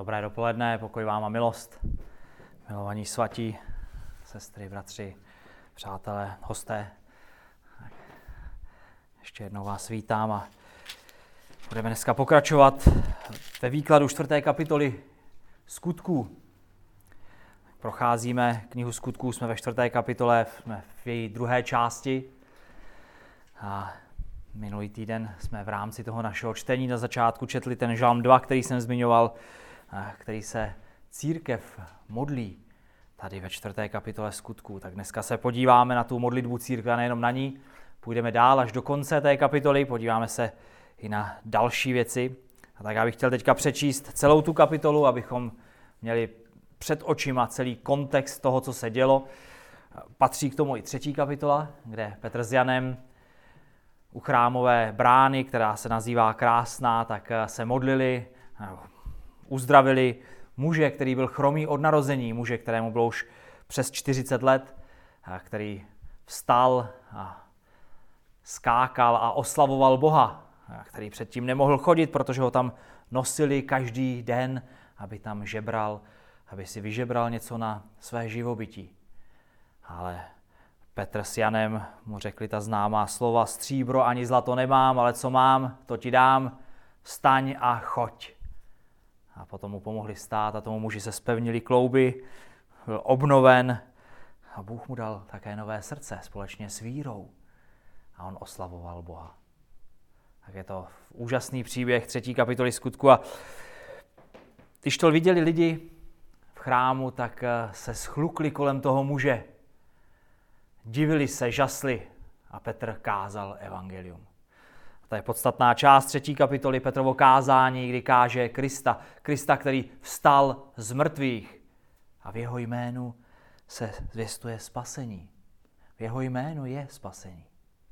Dobré dopoledne, pokoj vám a milost. Milovaní svatí, sestry, bratři, přátelé, hosté. Ještě jednou vás vítám a budeme dneska pokračovat ve výkladu 4. kapitoly Skutků. Procházíme knihu Skutků, jsme ve 4. kapitole, jsme v její druhé části. A minulý týden jsme v rámci toho našeho čtení na začátku četli ten žalm 2, který jsem zmiňoval, který se církev modlí tady ve 4. kapitole Skutků. Tak dneska se podíváme na tu modlitbu církve a nejenom na ní. Půjdeme dál až do konce té kapitoly, podíváme se i na další věci. A tak já bych chtěl teďka přečíst celou tu kapitolu, abychom měli před očima celý kontext toho, co se dělo. Patří k tomu i 3. kapitola, kde Petr s Janem u chrámové brány, která se nazývá Krásná, tak se modlili, uzdravili muže, který byl chromý od narození, muže, kterému bylo už přes 40 let, který vstal a skákal a oslavoval Boha, který předtím nemohl chodit, protože ho tam nosili každý den, aby tam žebral, aby si vyžebral něco na své živobytí. Ale Petr s Janem mu řekli ta známá slova: stříbro ani zlato nemám, ale co mám, to ti dám, vstaň a choď. A potom mu pomohli stát a tomu muži se zpevnili klouby, byl obnoven a Bůh mu dal také nové srdce společně s vírou a on oslavoval Boha. Tak je to úžasný příběh 3. kapitoly Skutku a když to viděli lidi v chrámu, tak se schlukli kolem toho muže. Divili se, žasli a Petr kázal evangelium. To je podstatná část 3. kapitoly Petrovo kázání, kdy káže Krista, který vstal z mrtvých a v jeho jménu se zvěstuje spasení. V jeho jménu je spasení.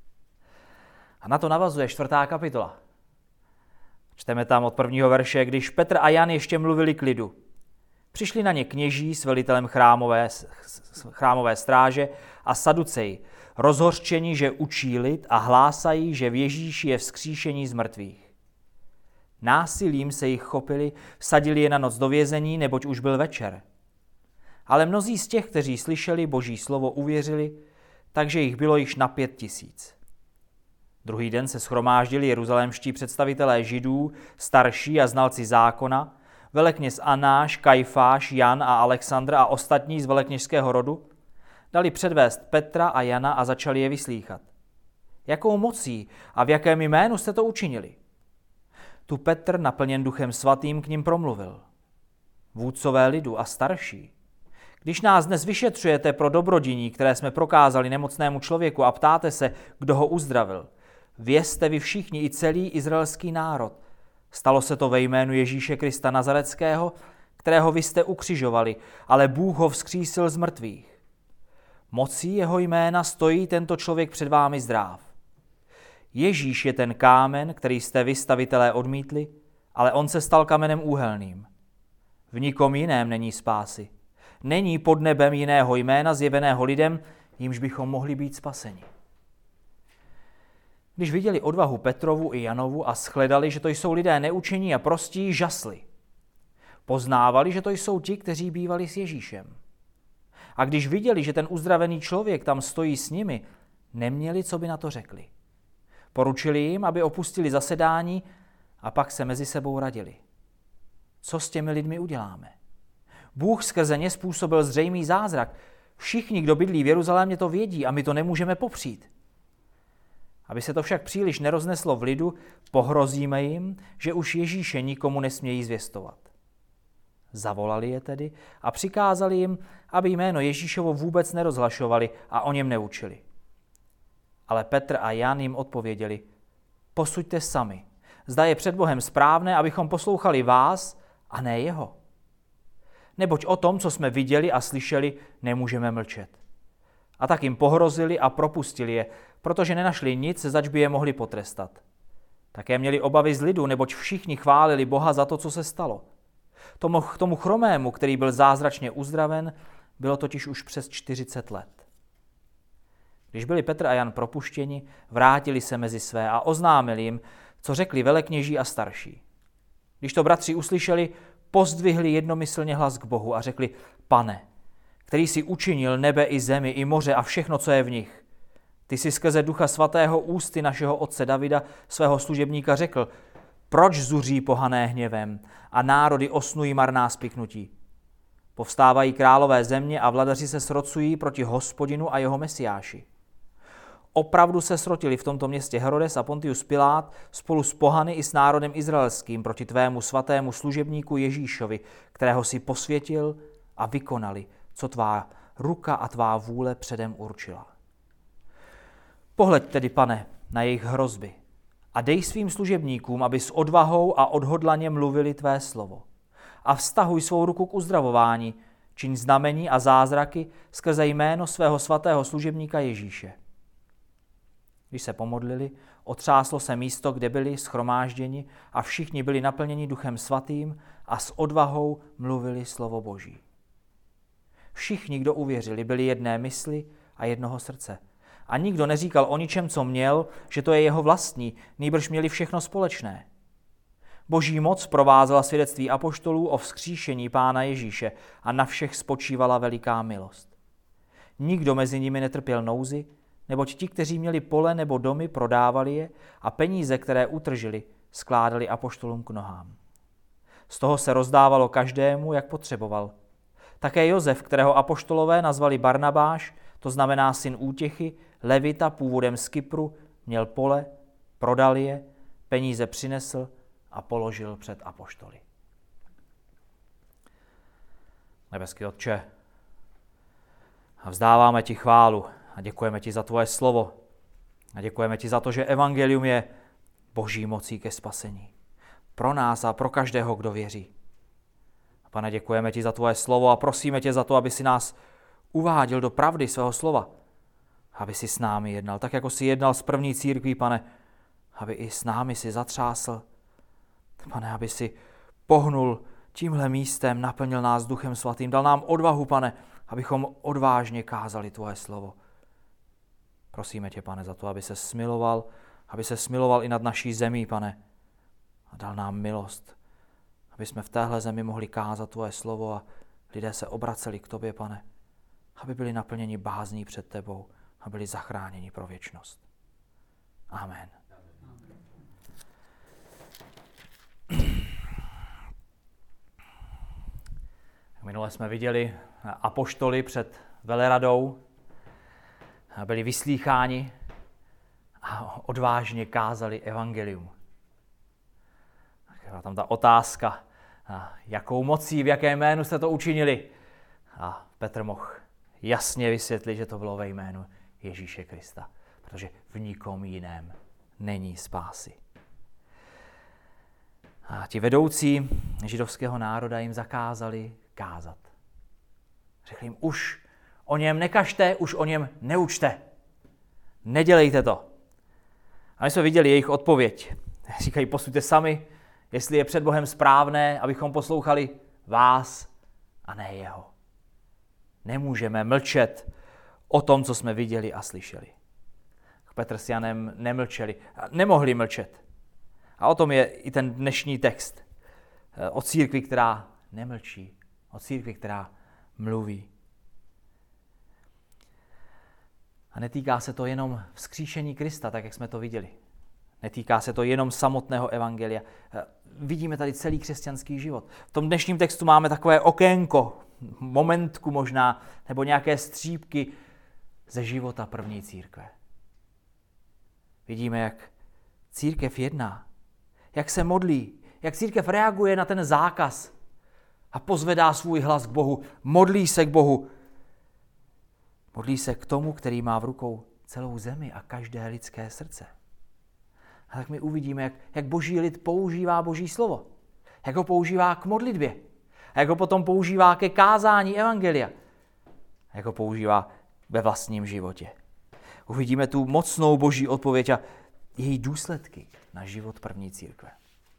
A na to navazuje 4. kapitola. Čteme tam od 1. verše: když Petr a Jan ještě mluvili k lidu, přišli na ně kněží s velitelem chrámové stráže a saduceji, rozhořčení, že učí lid a hlásají, že v Ježíši je vzkříšení z mrtvých. Násilím se jich chopili, vsadili je na noc do vězení, neboť už byl večer. Ale mnozí z těch, kteří slyšeli Boží slovo, uvěřili, takže jich bylo již na 5 000. Druhý den se shromáždili jeruzalémští představitelé Židů, starší a znalci zákona, velekněz Anáš, Kajfáš, Jan a Alexandr a ostatní z velekněžského rodu, dali předvést Petra a Jana a začali je vyslýchat. Jakou mocí a v jakém jménu jste to učinili? Tu Petr, naplněn Duchem svatým, k nim promluvil. Vůdcové lidu a starší, když nás dnes vyšetřujete pro dobrodiní, které jsme prokázali nemocnému člověku a ptáte se, kdo ho uzdravil, vězte vy všichni i celý izraelský národ. Stalo se to ve jménu Ježíše Krista Nazareckého, kterého vy jste ukřižovali, ale Bůh ho vzkřísil z mrtvých. Mocí jeho jména stojí tento člověk před vámi zdráv. Ježíš je ten kámen, který jste vy, stavitelé, odmítli, ale on se stal kamenem úhelným. V nikom jiném není spásy. Není pod nebem jiného jména zjeveného lidem, jímž bychom mohli být spaseni. Když viděli odvahu Petrovu i Janovu a shledali, že to jsou lidé neučení a prostí, žasli. Poznávali, že to jsou ti, kteří bývali s Ježíšem. A když viděli, že ten uzdravený člověk tam stojí s nimi, neměli, co by na to řekli. Poručili jim, aby opustili zasedání a pak se mezi sebou radili. Co s těmi lidmi uděláme? Bůh skrze ně způsobil zřejmý zázrak. Všichni, kdo bydlí v Jeruzalémě, to vědí a my to nemůžeme popřít. Aby se to však příliš nerozneslo v lidu, pohrozíme jim, že už Ježíše nikomu nesmějí zvěstovat. Zavolali je tedy a přikázali jim, aby jméno Ježíšovo vůbec nerozhlašovali a o něm neučili. Ale Petr a Jan jim odpověděli: posuďte sami, zda je před Bohem správné, abychom poslouchali vás a ne jeho. Neboť o tom, co jsme viděli a slyšeli, nemůžeme mlčet. A tak jim pohrozili a propustili je, protože nenašli nic, zač by je mohli potrestat. Také měli obavy z lidu, neboť všichni chválili Boha za to, co se stalo. Tomu chromému, který byl zázračně uzdraven, bylo totiž už přes 40 let. Když byli Petr a Jan propuštěni, vrátili se mezi své a oznámili jim, co řekli velekněží a starší. Když to bratři uslyšeli, pozdvihli jednomyslně hlas k Bohu a řekli: Pane, který jsi učinil nebe i zemi, i moře a všechno, co je v nich. Ty jsi skrze Ducha Svatého ústy našeho otce Davida, svého služebníka, řekl: Proč zuří pohané hněvem a národy osnují marná spiknutí? Povstávají králové země a vladaři se srocují proti Hospodinu a jeho Mesiáši. Opravdu se srotili v tomto městě Herodes a Pontius Pilát spolu s pohany i s národem izraelským proti tvému svatému služebníku Ježíšovi, kterého si posvětil, a vykonali, co tvá ruka a tvá vůle předem určila. Pohleď tedy, Pane, na jejich hrozby a dej svým služebníkům, aby s odvahou a odhodlaně mluvili tvé slovo. A vztahuj svou ruku k uzdravování, čiň znamení a zázraky skrze jméno svého svatého služebníka Ježíše. Když se pomodlili, otřáslo se místo, kde byli shromážděni, a všichni byli naplněni Duchem Svatým a s odvahou mluvili slovo Boží. Všichni, kdo uvěřili, byli jedné mysli a jednoho srdce. A nikdo neříkal o ničem, co měl, že to je jeho vlastní, nýbrž měli všechno společné. Boží moc provázela svědectví apoštolů o vzkříšení Pána Ježíše a na všech spočívala veliká milost. Nikdo mezi nimi netrpěl nouzi, neboť ti, kteří měli pole nebo domy, prodávali je a peníze, které utržili, skládali apoštolům k nohám. Z toho se rozdávalo každému, jak potřeboval. Také Josef, kterého apoštolové nazvali Barnabáš, to znamená syn útěchy, levita původem z Kypru, měl pole, prodal je, peníze přinesl a položil před apoštoly. Nebeský Otče, a vzdáváme ti chválu a děkujeme ti za tvoje slovo a děkujeme ti za to, že evangelium je Boží mocí ke spasení. Pro nás a pro každého, kdo věří. Pane, děkujeme ti za tvoje slovo a prosíme tě za to, aby si nás uváděl do pravdy svého slova. Aby si s námi jednal, tak jako si jednal s první církví, Pane, aby i s námi si zatřásl. Pane, aby si pohnul tímhle místem, naplnil nás Duchem Svatým, dal nám odvahu, Pane, abychom odvážně kázali tvoje slovo. Prosíme tě, Pane, za to, aby se smiloval i nad naší zemí, Pane, a dal nám milost, aby jsme v téhle zemi mohli kázat tvoje slovo a lidé se obraceli k tobě, Pane, aby byli naplněni bázní před tebou a byli zachráněni pro věčnost. Amen. Minule jsme viděli apoštoly před veleradou, byli vyslýcháni a odvážně kázali evangelium. Byla tam ta otázka, jakou mocí, v jakém jménu jste to učinili. A Petr mohl jasně vysvětlit, že to bylo ve jménu Ježíše Krista, protože v nikom jiném není spásy. A ti vedoucí židovského národa jim zakázali kázat. Řekli jim, už o něm nekažte, už o něm neučte. Nedělejte to. A my jsme viděli jejich odpověď. Říkají, posuďte sami, jestli je před Bohem správné, abychom poslouchali vás a ne jeho. Nemůžeme mlčet o tom, co jsme viděli a slyšeli. Petr s Janem nemlčeli, nemohli mlčet. A o tom je i ten dnešní text. O církvi, která nemlčí, o církvi, která mluví. A netýká se to jenom vzkříšení Krista, tak jak jsme to viděli. Netýká se to jenom samotného evangelia. Vidíme tady celý křesťanský život. V tom dnešním textu máme takové okénko, momentku možná, nebo nějaké střípky ze života první církve. Vidíme, jak církev jedná, jak se modlí, jak církev reaguje na ten zákaz a pozvedá svůj hlas k Bohu, modlí se k Bohu. Modlí se k tomu, který má v rukou celou zemi a každé lidské srdce. A tak my uvidíme, jak Boží lid používá Boží slovo. Jak ho používá k modlitbě. A jak ho potom používá ke kázání evangelia. A jak ho používá ve vlastním životě. Uvidíme tu mocnou Boží odpověď a její důsledky na život první církve.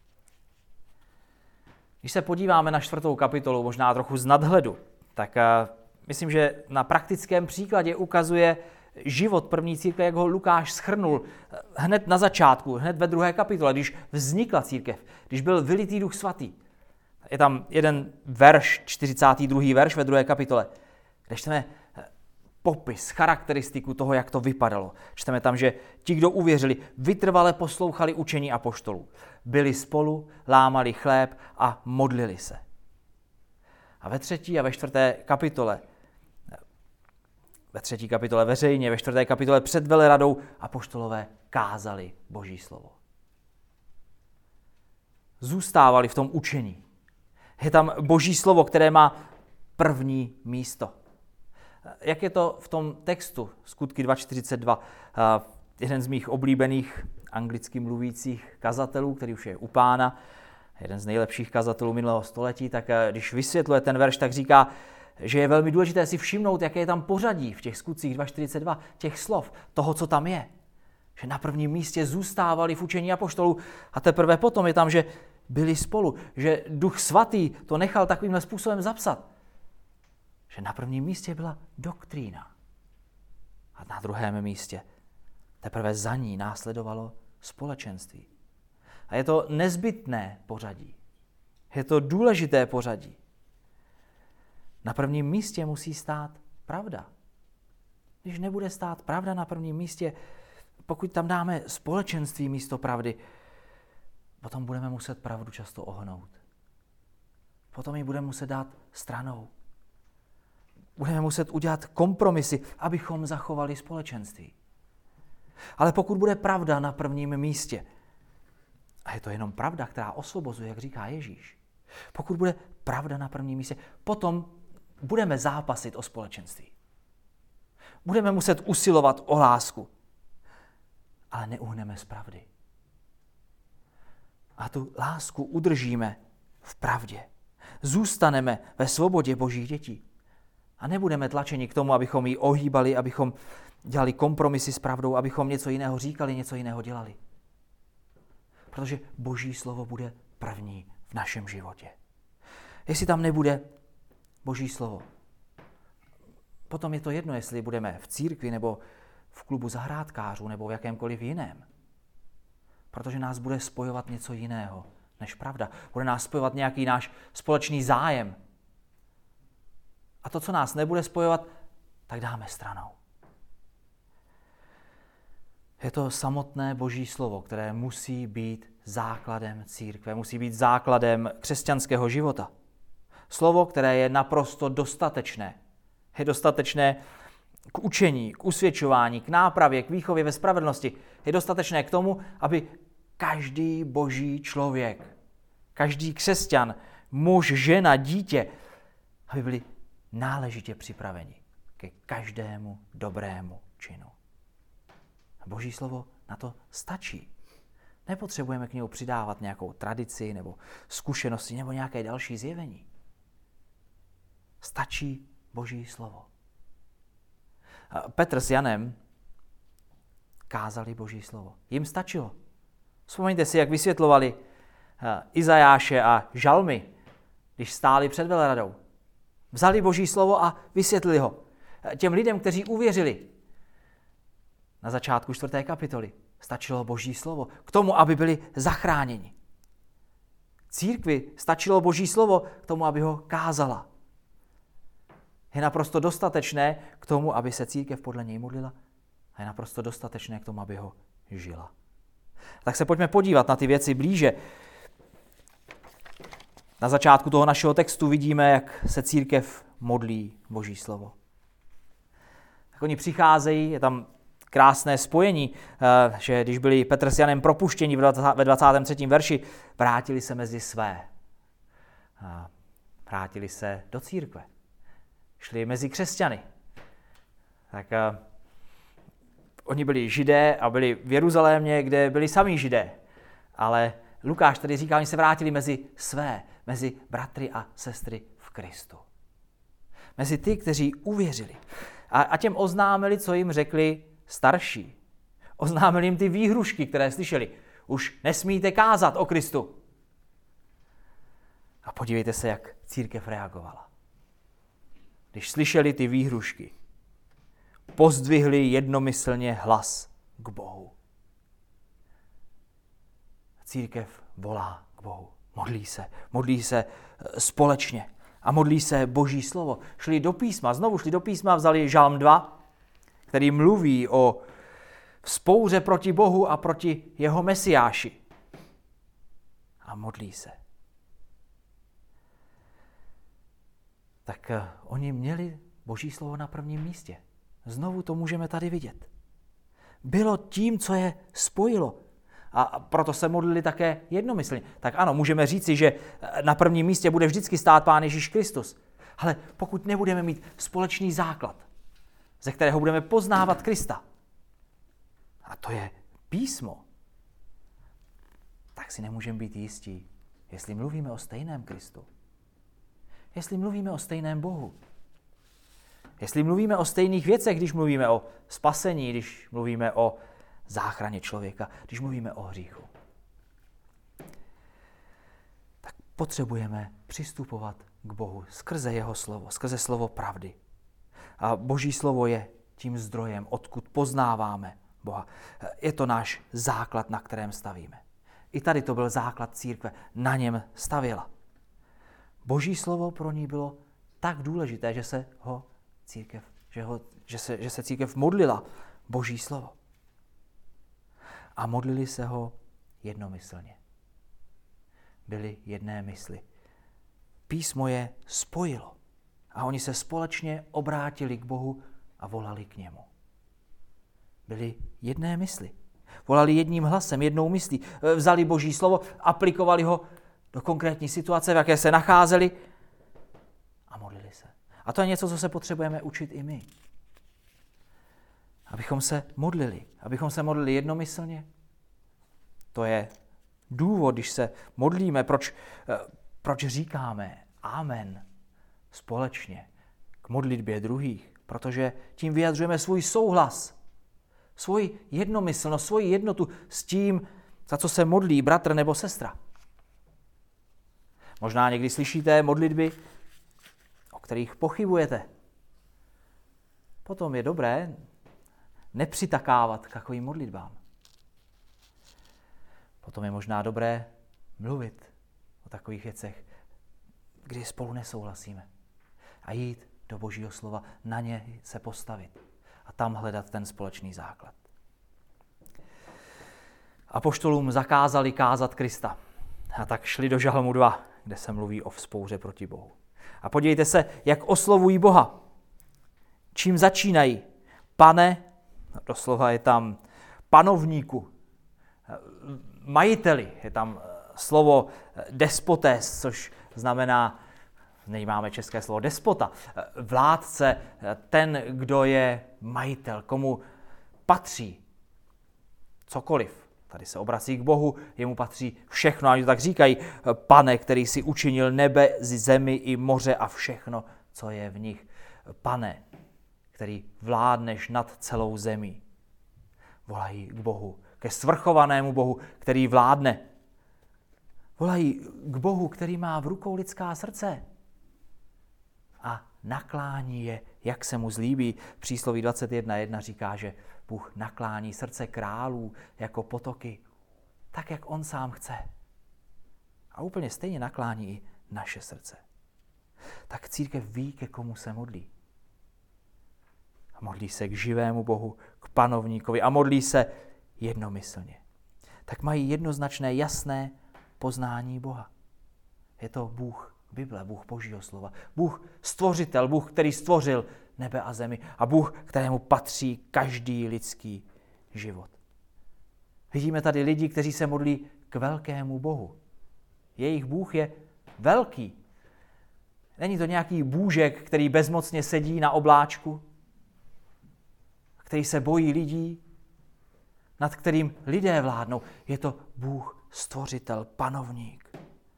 Když se podíváme na 4. kapitolu, možná trochu z nadhledu, tak myslím, že na praktickém příkladě ukazuje, život první církve, jak ho Lukáš shrnul hned na začátku, hned ve 2. kapitole, když vznikla církev, když byl vylitý Duch Svatý. Je tam jeden verš, 42. verš ve 2. kapitole, kde čteme popis, charakteristiku toho, jak to vypadalo. Čteme tam, že ti, kdo uvěřili, vytrvale poslouchali učení apoštolů. Byli spolu, lámali chléb a modlili se. A ve 3. a ve 4. kapitole, veřejně, ve 4. kapitole před veleradou apoštolové kázali Boží slovo. Zůstávali v tom učení. Je tam Boží slovo, které má první místo. Jak je to v tom textu Skutky 2.42? Jeden z mých oblíbených anglicky mluvících kazatelů, který už je u Pána, jeden z nejlepších kazatelů minulého století, tak když vysvětluje ten verš, tak říká, že je velmi důležité si všimnout, jaké je tam pořadí v těch Skutcích 2.42, těch slov, toho, co tam je. Že na prvním místě zůstávali v učení apoštolů a teprve potom je tam, že byli spolu, že Duch Svatý to nechal takovýmhle způsobem zapsat. Že na prvním místě byla doktrína a na druhém místě teprve za ní následovalo společenství. A je to nezbytné pořadí. Je to důležité pořadí. Na prvním místě musí stát pravda. Když nebude stát pravda na prvním místě, pokud tam dáme společenství místo pravdy, potom budeme muset pravdu často ohnout. Potom ji budeme muset dát stranou. Budeme muset udělat kompromisy, abychom zachovali společenství. Ale pokud bude pravda na prvním místě, a je to jenom pravda, která osvobozuje, jak říká Ježíš, pokud bude pravda na prvním místě, potom budeme zápasit o společenství. Budeme muset usilovat o lásku, ale neuhneme z pravdy. A tu lásku udržíme v pravdě. Zůstaneme ve svobodě Božích dětí. A nebudeme tlačeni k tomu, abychom ji ohýbali, abychom dělali kompromisy s pravdou, abychom něco jiného říkali, něco jiného dělali. Protože Boží slovo bude první v našem životě. Jestli tam nebude Boží slovo, potom je to jedno, jestli budeme v církvi nebo v klubu zahrádkářů nebo v jakémkoliv jiném. Protože nás bude spojovat něco jiného než pravda. Bude nás spojovat nějaký náš společný zájem. A to, co nás nebude spojovat, tak dáme stranou. Je to samotné Boží slovo, které musí být základem církve, musí být základem křesťanského života. Slovo, které je naprosto dostatečné. Je dostatečné k učení, k usvědčování, k nápravě, k výchově ve spravedlnosti. Je dostatečné k tomu, aby každý Boží člověk, každý křesťan, muž, žena, dítě, aby byli náležitě připraveni ke každému dobrému činu. Boží slovo na to stačí. Nepotřebujeme k němu přidávat nějakou tradici nebo zkušenosti nebo nějaké další zjevení. Stačí Boží slovo. Petr s Janem kázali Boží slovo. Jim stačilo. Vzpomeňte si, jak vysvětlovali Izajáše a žalmy, když stáli před veleradou. Vzali Boží slovo a vysvětlili ho těm lidem, kteří uvěřili. Na začátku 4. kapitoly stačilo Boží slovo k tomu, aby byli zachráněni. Církvi stačilo Boží slovo k tomu, aby ho kázala. Je naprosto dostatečné k tomu, aby se církev podle něj modlila a je naprosto dostatečné k tomu, aby ho žila. Tak se pojďme podívat na ty věci blíže. Na začátku toho našeho textu vidíme, jak se církev modlí Boží slovo. Tak oni přicházejí, je tam krásné spojení, že když byli Petr s Janem propuštěni ve 23. verši, vrátili se mezi své. Vrátili se do církve. Šli mezi křesťany. Tak oni byli Židé a byli v Jeruzalémě, kde byli sami Židé. Ale Lukáš tady říká, oni se vrátili mezi své, mezi bratry a sestry v Kristu. Mezi ty, kteří uvěřili. A těm oznámili, co jim řekli starší. Oznámili jim ty výhrušky, které slyšeli. Už nesmíte kázat o Kristu. A podívejte se, jak církev reagovala. Když slyšeli ty výhrušky. pozdvihli jednomyslně hlas k Bohu. Církev volá k Bohu. Modlí se společně a modlí se Boží slovo. Šli do písma, vzali Žalm 2, který mluví o vzpouře proti Bohu a proti jeho Mesiáši. A modlí se. Tak oni měli Boží slovo na prvním místě. Znovu to můžeme tady vidět. Bylo tím, co je spojilo. A proto se modlili také jednomyslně. Tak ano, můžeme říci, že na prvním místě bude vždycky stát Pán Ježíš Kristus. Ale pokud nebudeme mít společný základ, ze kterého budeme poznávat Krista, a to je písmo, tak si nemůžeme být jistí, jestli mluvíme o stejném Kristu. Jestli mluvíme o stejném Bohu. Jestli mluvíme o stejných věcech, když mluvíme o spasení, když mluvíme o záchraně člověka, když mluvíme o hříchu. Tak potřebujeme přistupovat k Bohu skrze jeho slovo, skrze slovo pravdy. A Boží slovo je tím zdrojem, odkud poznáváme Boha. Je to náš základ, na kterém stavíme. I tady to byl základ církve, na něm stavěla. Boží slovo pro ní bylo tak důležité, že se církev modlila Boží slovo. A modlili se ho jednomyslně. Byli jedné mysli. Písmo je spojilo a oni se společně obrátili k Bohu a volali k němu. Byli jedné mysli. Volali jedním hlasem, jednou myslí. Vzali Boží slovo, aplikovali ho do konkrétní situace, v jaké se nacházeli a modlili se. A to je něco, co se potřebujeme učit i my. Abychom se modlili jednomyslně. To je důvod, když se modlíme, proč říkáme amen společně k modlitbě druhých, protože tím vyjadřujeme svůj souhlas, svoji jednomyslnost, svoji jednotu s tím, za co se modlí bratr nebo sestra. Možná někdy slyšíte modlitby, o kterých pochybujete. Potom je dobré nepřitakávat k takovým modlitbám. Potom je možná dobré mluvit o takových věcech, kdy spolu nesouhlasíme. A jít do Božího slova, na ně se postavit a tam hledat ten společný základ. Apoštolům zakázali kázat Krista a tak šli do Žalmu 2, kde se mluví o vzpouře proti Bohu. A podívejte se, jak oslovují Boha. Čím začínají? Pane, doslova je tam panovníku, majiteli, je tam slovo despotes, což znamená, nemáme české slovo despota, vládce, ten, kdo je majitel, komu patří cokoliv. Tady se obrací k Bohu, jemu patří všechno, a oni to tak říkají, Pane, který si učinil nebe, zemi i moře a všechno, co je v nich. Pane, který vládneš nad celou zemí. Volají k Bohu, ke svrchovanému Bohu, který vládne. Volají k Bohu, který má v rukou lidská srdce a naklání je, jak se mu zlíbí. Přísloví 21.1 říká, že Bůh naklání srdce králů jako potoky, tak, jak on sám chce. A úplně stejně naklání i naše srdce. Tak církev ví, ke komu se modlí. A modlí se k živému Bohu, k panovníkovi a modlí se jednomyslně. Tak mají jednoznačné, jasné poznání Boha. Je to Bůh Bible, Bůh Božího slova. Bůh stvořitel, Bůh, který stvořil nebe a zemi a Bůh, kterému patří každý lidský život. Vidíme tady lidi, kteří se modlí k velkému Bohu. Jejich Bůh je velký. Není to nějaký bůžek, který bezmocně sedí na obláčku, který se bojí lidí, nad kterým lidé vládnou. Je to Bůh stvořitel, panovník.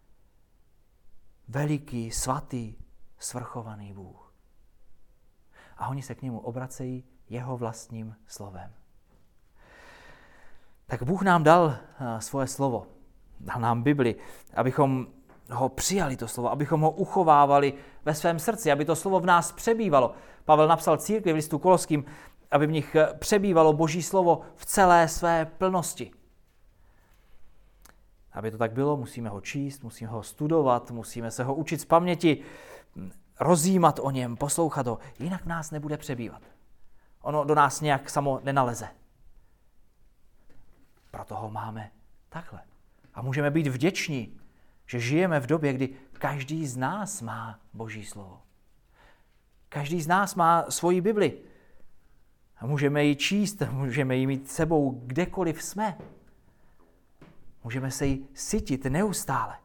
Veliký, svatý, svrchovaný Bůh. A oni se k němu obracejí jeho vlastním slovem. Tak Bůh nám dal svoje slovo, dal nám Bibli, abychom ho přijali, to slovo, abychom ho uchovávali ve svém srdci, aby to slovo v nás přebývalo. Pavel napsal církvi v listu Koloským, aby v nich přebývalo Boží slovo v celé své plnosti. Aby to tak bylo, musíme ho číst, musíme ho studovat, musíme se ho učit z paměti, rozjímat o něm, poslouchat ho, jinak v nás nebude přebývat. Ono do nás nějak samo nenaleze. Proto ho máme takhle. A můžeme být vděční, že žijeme v době, kdy každý z nás má Boží slovo. Každý z nás má svoji Bibli. A můžeme ji číst, můžeme ji mít s sebou kdekoliv jsme. Můžeme se jí sytit neustále.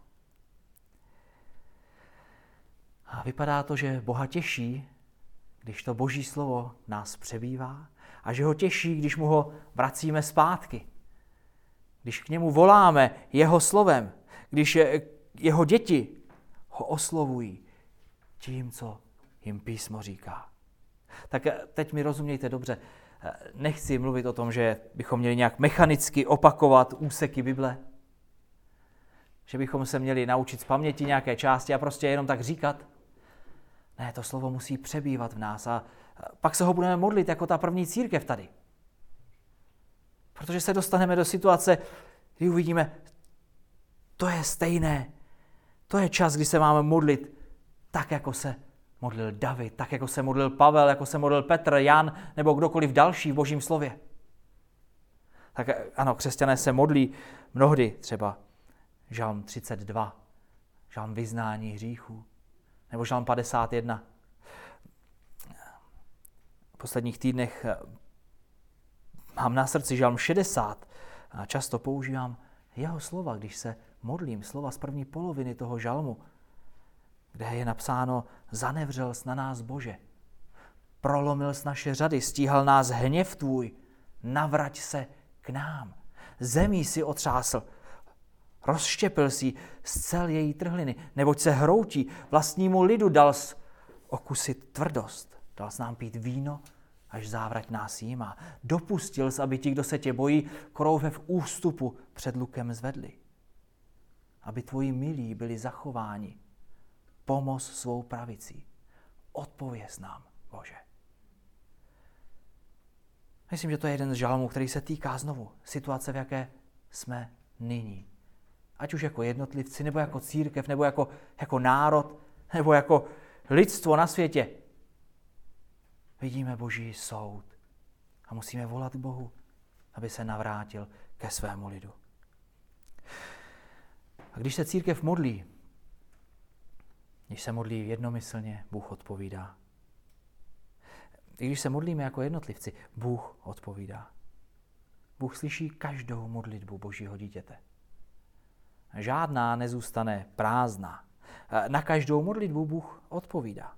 A vypadá to, že Boha těší, když to Boží slovo nás přebývá a že ho těší, když mu ho vracíme zpátky. Když k němu voláme jeho slovem, když jeho děti ho oslovují tím, co jim písmo říká. Tak teď mi rozumějte dobře, nechci mluvit o tom, že bychom měli nějak mechanicky opakovat úseky Bible, že bychom se měli naučit z paměti nějaké části a prostě jenom tak říkat. Ne, to slovo musí přebývat v nás a pak se ho budeme modlit jako ta první církev tady. Protože se dostaneme do situace, kdy uvidíme, to je stejné, to je čas, kdy se máme modlit tak, jako se modlil David, tak, jako se modlil Pavel, jako se modlil Petr, Jan nebo kdokoliv další v Božím slově. Tak ano, křesťané se modlí mnohdy, třeba Žalm 32, Žalm vyznání hříchů, nebo Žalm 51. V posledních týdnech mám na srdci Žalm 60 a často používám jeho slova, když se modlím, slova z první poloviny toho žalmu, kde je napsáno: zanevřel jsi na nás, Bože, prolomil jsi naše řady, stíhal nás hněv tvůj, navrať se k nám. Zemí si otřásl, rozštěpil si zcel její trhliny, neboť se hroutí, vlastnímu lidu dal jsi okusit tvrdost, dal jsi nám pít víno, až závrať nás jímá. Dopustil jsi, aby ti, kdo se tě bojí, krouve v ústupu před lukem zvedli. Aby tvoji milí byli zachováni. Pomoz svou pravicí. Odpověz nám, Bože. Myslím, že to je jeden z žalmů, který se týká znovu situace, v jaké jsme nyní. Ať už jako jednotlivci, nebo jako církev, nebo jako národ, nebo jako lidstvo na světě. Vidíme Boží soud a musíme volat Bohu, aby se navrátil ke svému lidu. A když se církev modlí, když se modlí jednomyslně, Bůh odpovídá. I když se modlíme jako jednotlivci, Bůh odpovídá. Bůh slyší každou modlitbu Božího dítěte. Žádná nezůstane prázdná. Na každou modlitbu Bůh odpovídá.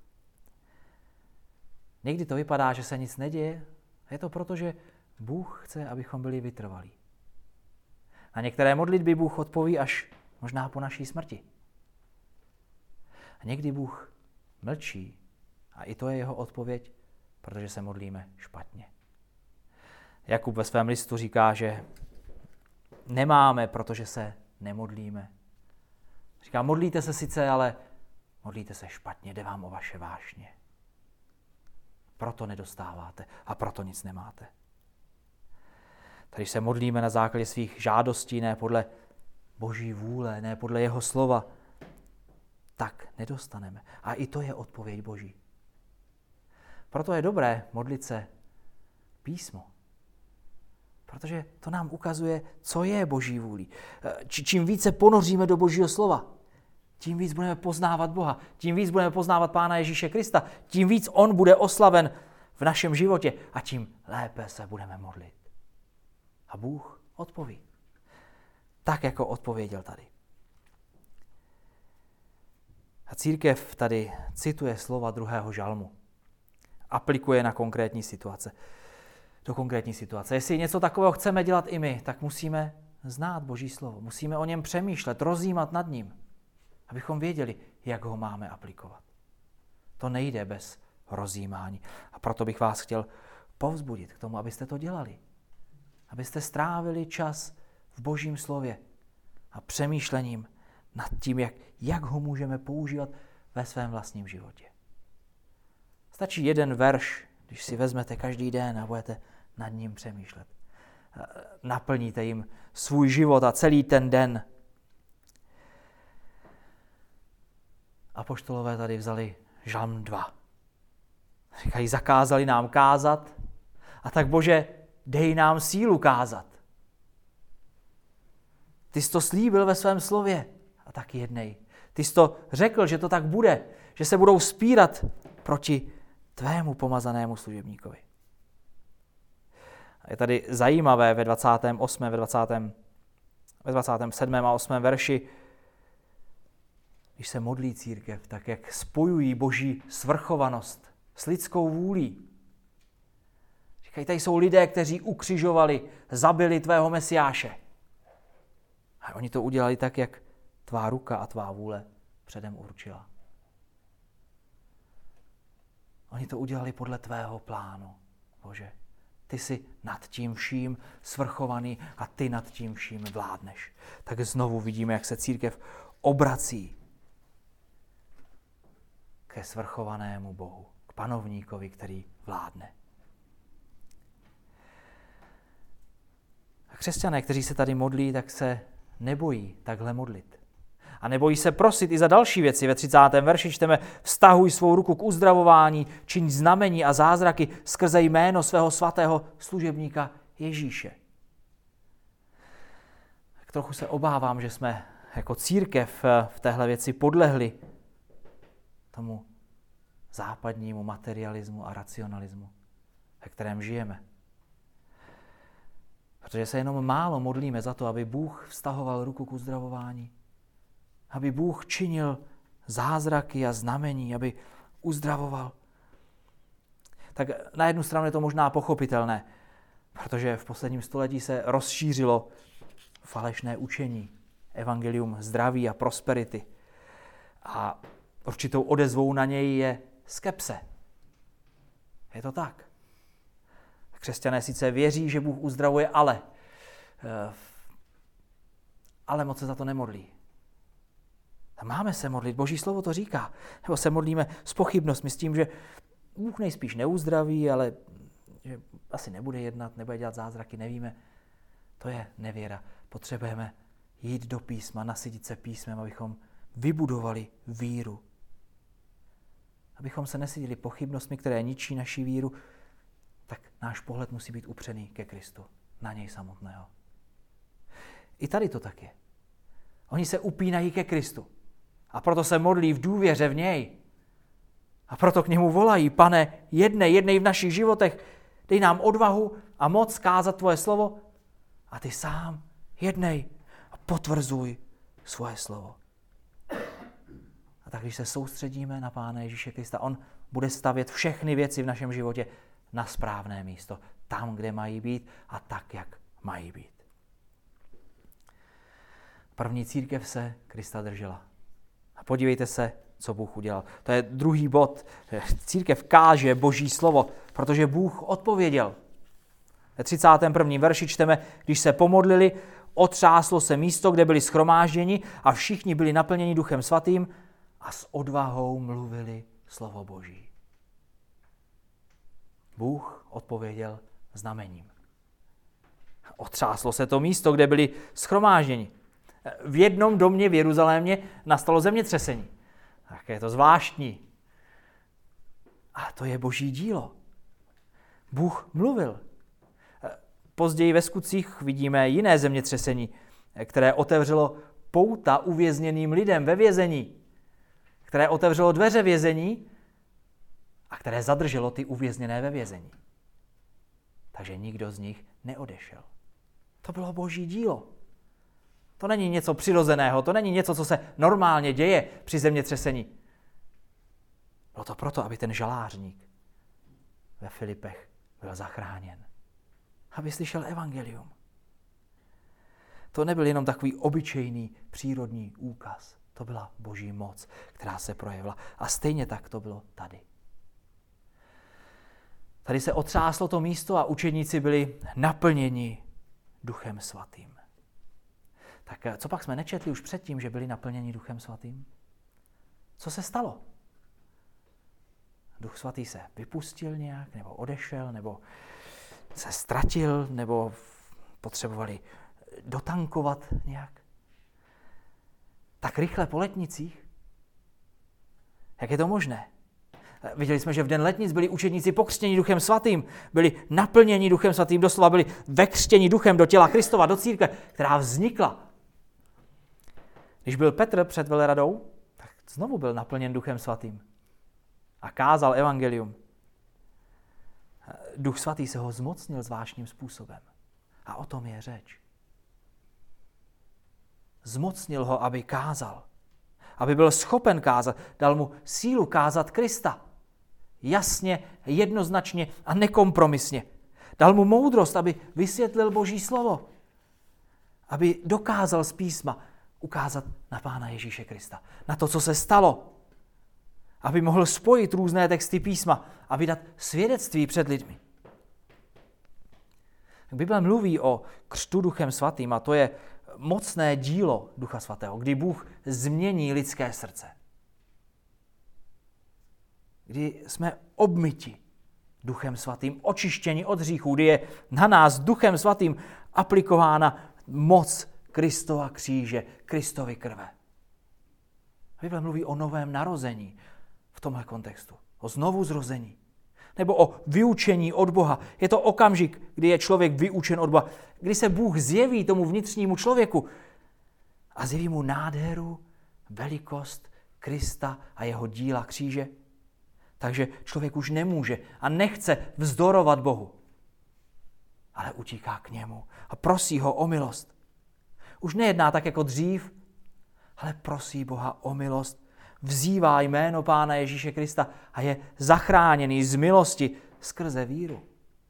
Někdy to vypadá, že se nic neděje, je to proto, že Bůh chce, abychom byli vytrvalí. Na některé modlitby Bůh odpoví až možná po naší smrti. A někdy Bůh mlčí a i to je jeho odpověď, protože se modlíme špatně. Jakub ve svém listu říká, že nemáme, protože se nemodlíme. Říká, modlíte se sice, ale modlíte se špatně, jde vám o vaše vášně. Proto nedostáváte a proto nic nemáte. Když se modlíme na základě svých žádostí, ne podle Boží vůle, ne podle jeho slova, tak nedostaneme. A i to je odpověď Boží. Proto je dobré modlit se písmo. Protože to nám ukazuje, co je Boží vůlí. Čím více ponoříme do Božího slova, tím víc budeme poznávat Boha, tím víc budeme poznávat Pána Ježíše Krista, tím víc on bude oslaven v našem životě a tím lépe se budeme modlit. A Bůh odpoví. Tak, jako odpověděl tady. A církev tady cituje slova druhého žalmu. Aplikuje na konkrétní situace. Do konkrétní situace. Jestli něco takového chceme dělat i my, tak musíme znát Boží slovo. Musíme o něm přemýšlet, rozjímat nad ním, abychom věděli, jak ho máme aplikovat. To nejde bez rozjímání. A proto bych vás chtěl povzbudit k tomu, abyste to dělali. Abyste strávili čas v Božím slově a přemýšlením nad tím, jak ho můžeme používat ve svém vlastním životě. Stačí jeden verš, když si vezmete každý den a budete nad ním přemýšlet. Naplníte jim svůj život a celý ten den. Apoštolové tady vzali Žalm 2. Říkají, zakázali nám kázat, a tak Bože, dej nám sílu kázat. Ty jsi to slíbil ve svém slově, a tak jednej. Ty jsi to řekl, že to tak bude, že se budou spírat proti tvému pomazanému služebníkovi. A je tady zajímavé ve 27. a 8. verši, když se modlí církev, tak jak spojují Boží svrchovanost s lidskou vůlí. Říkají, tady jsou lidé, kteří ukřižovali, zabili tvého Mesiáše. A oni to udělali tak, jak tvá ruka a tvá vůle předem určila. Oni to udělali podle tvého plánu, Bože. Ty jsi nad tím vším svrchovaný a ty nad tím vším vládneš. Tak znovu vidíme, jak se církev obrací ke svrchovanému Bohu, k panovníkovi, který vládne. A křesťané, kteří se tady modlí, tak se nebojí takhle modlit. A nebojí se prosit i za další věci. Ve 30. verši čteme, vztahuj svou ruku k uzdravování, čiň znamení a zázraky skrze jméno svého svatého služebníka Ježíše. Tak trochu se obávám, že jsme jako církev v téhle věci podlehli tomu západnímu materialismu a racionalismu, ve kterém žijeme. Protože se jenom málo modlíme za to, aby Bůh vztahoval ruku k uzdravování, aby Bůh činil zázraky a znamení, aby uzdravoval. Tak na jednu stranu je to možná pochopitelné, protože v posledním století se rozšířilo falešné učení, evangelium zdraví a prosperity. A určitou odezvou na něj je skepse. Je to tak. Křesťané sice věří, že Bůh uzdravuje, ale moc se za to nemodlí. Máme se modlit, Boží slovo to říká. Nebo se modlíme s pochybnostmi, s tím, že Bůh nejspíš neuzdraví, ale že asi nebude jednat, nebude dělat zázraky, nevíme. To je nevěra. Potřebujeme jít do písma, nasytit se písmem, abychom vybudovali víru. Abychom se nesytili pochybnostmi, které ničí naši víru, tak náš pohled musí být upřený ke Kristu, na něj samotného. I tady to tak je. Oni se upínají ke Kristu a proto se modlí v důvěře v něj. A proto k němu volají, Pane, jednej v našich životech, dej nám odvahu a moc kázat tvoje slovo a ty sám jednej a potvrzuj svoje slovo. A tak když se soustředíme na Pána Ježíše Krista, on bude stavět všechny věci v našem životě na správné místo, tam, kde mají být a tak, jak mají být. První církev se Krista držela. A podívejte se, co Bůh udělal. To je druhý bod. Církev káže Boží slovo, protože Bůh odpověděl. Ve 31. verši čteme, když se pomodlili, otřáslo se místo, kde byli shromážděni a všichni byli naplněni Duchem Svatým a s odvahou mluvili slovo Boží. Bůh odpověděl znamením. Otřáslo se to místo, kde byli shromážděni. V jednom domě v Jeruzalémě nastalo zemětřesení. Tak je to zvláštní. A to je Boží dílo. Bůh mluvil. Později ve Skutcích vidíme jiné zemětřesení, které otevřelo pouta uvězněným lidem ve vězení, které otevřelo dveře vězení a které zadrželo ty uvězněné ve vězení. Takže nikdo z nich neodešel. To bylo Boží dílo. To není něco přirozeného, to není něco, co se normálně děje při zemětřesení. Bylo to proto, aby ten žalářník ve Filipech byl zachráněn. Aby slyšel evangelium. To nebyl jenom takový obyčejný přírodní úkaz. To byla Boží moc, která se projevila. A stejně tak to bylo tady. Tady se otřáslo to místo a učedníci byli naplněni Duchem Svatým. Tak co pak jsme nečetli už předtím, že byli naplněni Duchem Svatým? Co se stalo? Duch Svatý se vypustil nějak, nebo odešel, nebo se ztratil, nebo potřebovali dotankovat nějak. Tak rychle po letnicích? Jak je to možné? Viděli jsme, že v den letnic byli učedníci pokřtěni Duchem Svatým, byli naplněni Duchem Svatým, doslova byli vekřtěni Duchem do těla Kristova, do církve, která vznikla. Když byl Petr před veleradou, tak znovu byl naplněn Duchem Svatým a kázal evangelium. Duch Svatý se ho zmocnil zvláštním způsobem. A o tom je řeč. Zmocnil ho, aby kázal. Aby byl schopen kázat. Dal mu sílu kázat Krista. Jasně, jednoznačně a nekompromisně. Dal mu moudrost, aby vysvětlil Boží slovo. Aby dokázal z písma ukázat na Pána Ježíše Krista. Na to, co se stalo. Aby mohl spojit různé texty písma a vydat svědectví před lidmi. Bible mluví o křtu Duchem Svatým a to je mocné dílo Ducha Svatého, kdy Bůh změní lidské srdce. Kdy jsme obmyti Duchem Svatým, očištěni od hříchů, kdy je na nás Duchem Svatým aplikována moc Kristova kříže, Kristovy krve. Bible mluví o novém narození v tomhle kontextu, o znovuzrození. Nebo o vyučení od Boha. Je to okamžik, kdy je člověk vyučen od Boha, kdy se Bůh zjeví tomu vnitřnímu člověku a zjeví mu nádheru, velikost Krista a jeho díla kříže. Takže člověk už nemůže a nechce vzdorovat Bohu, ale utíká k němu a prosí ho o milost. Už nejedná tak jako dřív, ale prosí Boha o milost. Vzývá jméno Pána Ježíše Krista a je zachráněný z milosti skrze víru.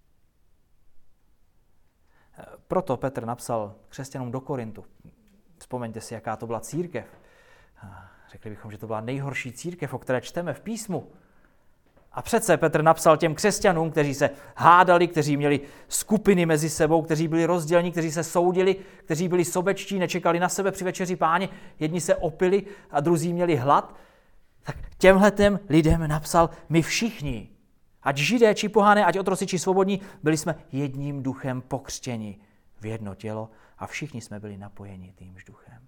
Proto Petr napsal křesťanům do Korintu. Vzpomeňte si, jaká to byla církev. Řekli bychom, že to byla nejhorší církev, o které čteme v písmu. A přece Petr napsal těm křesťanům, kteří se hádali, kteří měli skupiny mezi sebou, kteří byli rozděleni, kteří se soudili, kteří byli sobečtí, nečekali na sebe při večeři Páně, jedni se opili a druzí měli hlad. Tak těmhletem lidem napsal, my všichni, ať Židé či pohané, ať otroci či svobodní, byli jsme jedním duchem pokřtěni v jedno tělo a všichni jsme byli napojeni týmž duchem.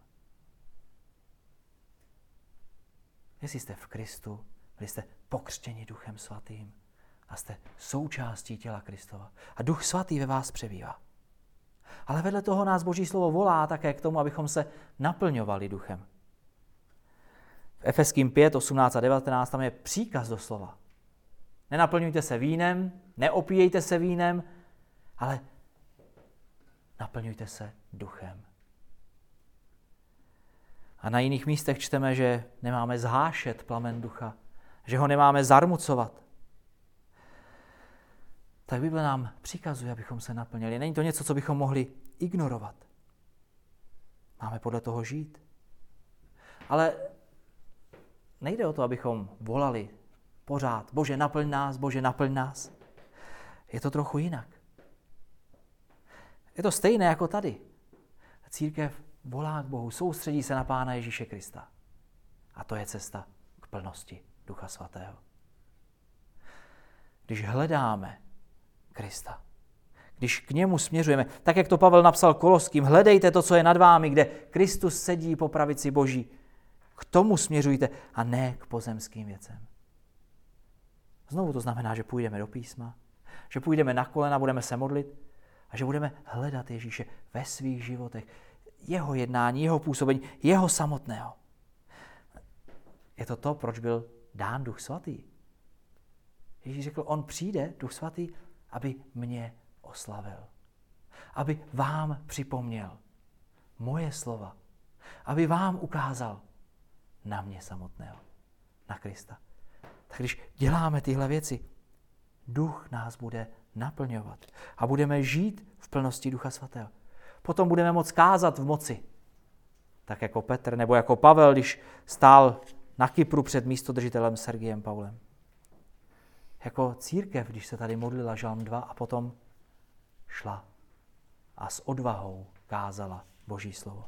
Jestli jste v Kristu, byli jste pokřtěni Duchem Svatým a jste součástí těla Kristova. A Duch Svatý ve vás přebývá. Ale vedle toho nás Boží slovo volá také k tomu, abychom se naplňovali duchem. V Efeským 5, 18 a 19 tam je příkaz doslova. Nenaplňujte se vínem, neopíjejte se vínem, ale naplňujte se duchem. A na jiných místech čteme, že nemáme zhášet plamen ducha, že ho nemáme zarmucovat. Tak Bible nám přikazuje, abychom se naplnili. Není to něco, co bychom mohli ignorovat. Máme podle toho žít. Ale nejde o to, abychom volali pořád, Bože, naplň nás, Bože, naplň nás. Je to trochu jinak. Je to stejné jako tady. Církev volá k Bohu, soustředí se na Pána Ježíše Krista. A to je cesta k plnosti Ducha Svatého. Když hledáme Krista, když k němu směřujeme, tak jak to Pavel napsal Koloským, hledejte to, co je nad vámi, kde Kristus sedí po pravici Boží. K tomu směřujte a ne k pozemským věcem. Znovu to znamená, že půjdeme do písma, že půjdeme na kolena, budeme se modlit a že budeme hledat Ježíše ve svých životech, jeho jednání, jeho působení, jeho samotného. Je to to, proč byl dán Duch Svatý. Ježíš řekl, on přijde, Duch Svatý, aby mě oslavil. Aby vám připomněl moje slova. Aby vám ukázal na mě samotného, na Krista. Tak když děláme tyhle věci, Duch nás bude naplňovat a budeme žít v plnosti Ducha Svatého. Potom budeme moct kázat v moci. Tak jako Petr nebo jako Pavel, když stál na Kypru před místodržitelem Sergiem Paulem. Jako církev, když se tady modlila Žalm 2 a potom šla a s odvahou kázala Boží slovo.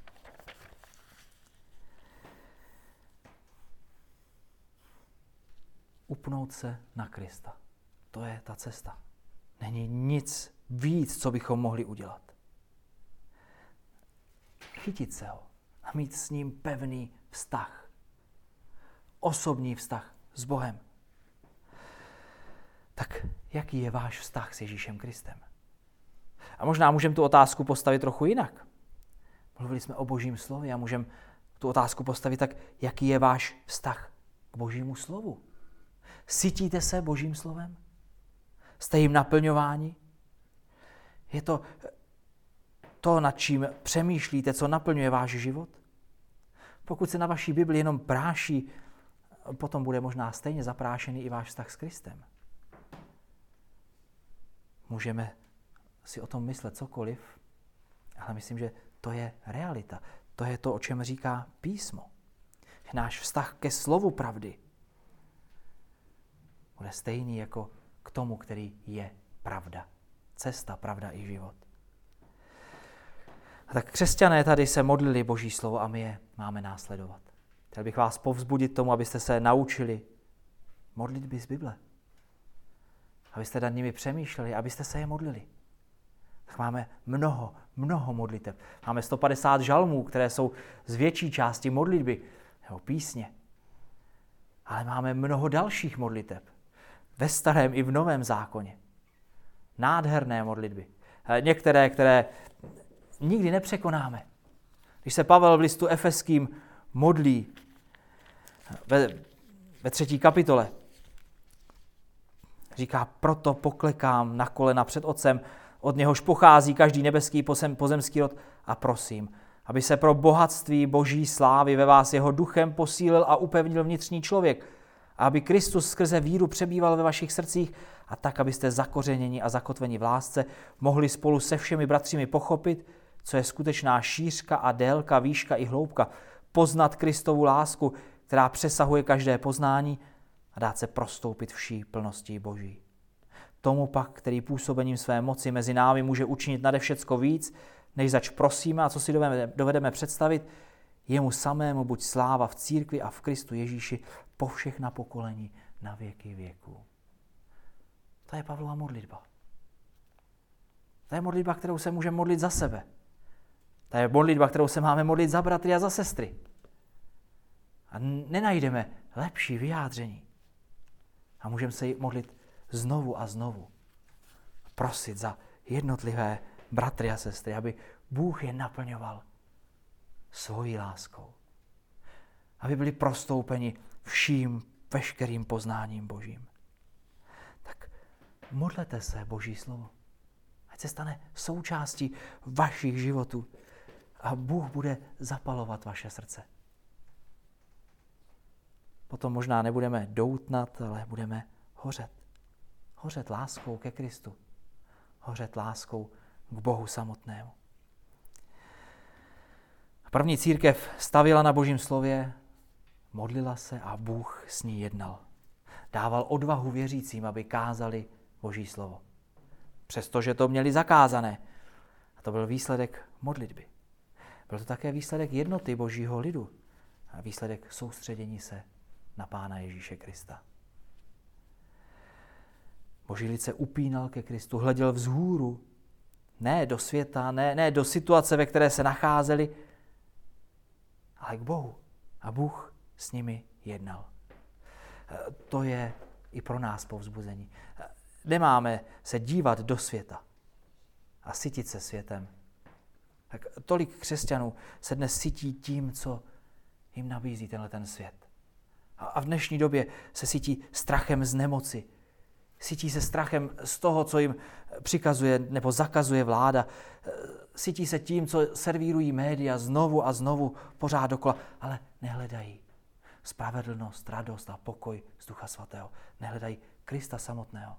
upnout se na Krista. To je ta cesta. Není nic víc, co bychom mohli udělat. Chytit se ho a mít s ním pevný vztah. Osobní vztah s Bohem. Tak jaký je váš vztah s Ježíšem Kristem? A možná můžeme tu otázku postavit trochu jinak. Mluvili jsme o Božím slově a můžeme tu otázku postavit tak, jaký je váš vztah k Božímu slovu? Sytíte se Božím slovem? Jste jim naplňováni? Je to, nad čím přemýšlíte, co naplňuje váš život? Pokud se na vaší Bibli jenom práší, potom bude možná stejně zaprášený i váš vztah s Kristem. Můžeme si o tom myslet cokoliv, ale myslím, že to je realita. To je to, o čem říká písmo. Náš vztah ke slovu pravdy bude stejný jako k tomu, který je pravda. Cesta, pravda i život. A tak křesťané tady se modlili Boží slovo a my je máme následovat. Chtěl bych vás povzbudit tomu, abyste se naučili modlitby z Bible. Abyste nad nimi přemýšleli, abyste se je modlili. Tak máme mnoho modlitev. Máme 150 žalmů, které jsou z větší části modlitby nebo písně. Ale máme mnoho dalších modlitev. Ve starém i v novém zákoně. Nádherné modlitby. Některé, které nikdy nepřekonáme. Když se Pavel v listu Efeským modlí ve 3. kapitole, říká, proto poklekám na kolena před Otcem, od něhož pochází každý nebeský pozemský rod a prosím, aby se pro bohatství Boží slávy ve vás jeho duchem posílil a upevnil vnitřní člověk, a aby Kristus skrze víru přebýval ve vašich srdcích a tak, abyste zakořeněni a zakotveni v lásce mohli spolu se všemi bratřími pochopit, co je skutečná šířka a délka, výška i hloubka, poznat Kristovu lásku, která přesahuje každé poznání a dát se prostoupit vší plností Boží. Tomu pak, který působením své moci mezi námi může učinit nade všecko víc, než zač prosíme a co si dovedeme představit, jemu samému buď sláva v církvi a v Kristu Ježíši po všechna pokolení na věky věků. To je Pavlova modlitba. To je modlitba, kterou se můžeme modlit za sebe. To je modlitba, kterou se máme modlit za bratry a za sestry. A nenajdeme lepší vyjádření. A můžeme se ji modlit znovu a znovu. Prosit za jednotlivé bratry a sestry, aby Bůh je naplňoval svojí láskou. Aby byli prostoupeni vším veškerým poznáním Božím. Tak modlete se Boží slovo. Ať se stane součástí vašich životů a Bůh bude zapalovat vaše srdce. Potom možná nebudeme doutnat, ale budeme hořet. Hořet láskou ke Kristu. Hořet láskou k Bohu samotnému. První církev stavila na Božím slově, modlila se a Bůh s ní jednal. Dával odvahu věřícím, aby kázali Boží slovo. Přestože to měli zakázané. A to byl výsledek modlitby. Byl to také výsledek jednoty Božího lidu a výsledek soustředění se na Pána Ježíše Krista. Boží lid se upínal ke Kristu, hleděl vzhůru, ne do světa, ne do situace, ve které se nacházeli, ale k Bohu. A Bůh s nimi jednal. To je i pro nás povzbuzení. Nemáme se dívat do světa a sytit se světem. Tak tolik křesťanů se dnes sytí tím, co jim nabízí ten svět. A v dnešní době se sytí strachem z nemoci. Sytí se strachem z toho, co jim přikazuje nebo zakazuje vláda. Sytí se tím, co servírují média znovu a znovu pořád dokola, ale nehledají spravedlnost, radost a pokoj z Ducha Svatého. Nehledají Krista samotného.